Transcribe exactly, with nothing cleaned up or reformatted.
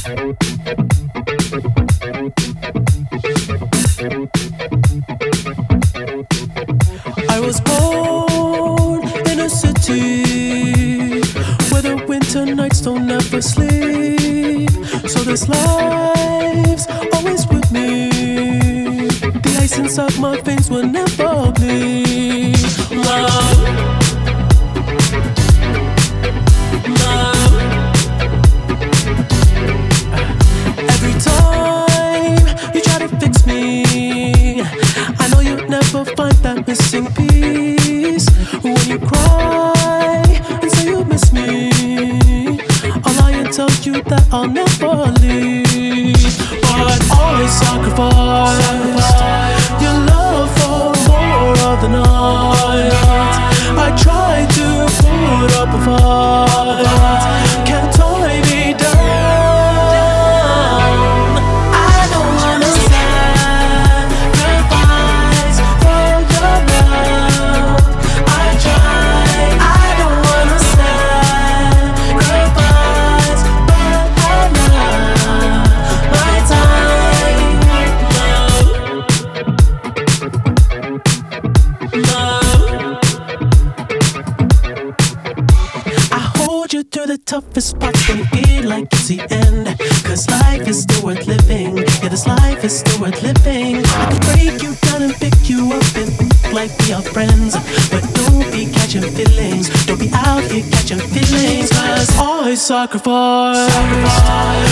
I was born in a city where the winter nights don't ever sleep. So this life's always with me. The ice inside my veins will never bleed. Love, love. Every time you try to fix me, I know you'll never find that missing piece. When you cry and say you miss me, I'll lie and tell you that I'll never leave. But always sacrifice, sacrifice your love for more of the night. I try to put up a fight, can't tie me down. I don't wanna sacrifice for your love. I try, I don't wanna sacrifice, but I love my time. Love, love. I hold you through the toughest parts when you feel like it's the end. Cause life is still worth living. Yeah, this life is still worth living. I can break you down and pick you up and think like we are friends. But don't be catching feelings. Don't be out here catching feelings. Cause I sacrifice, sacrifice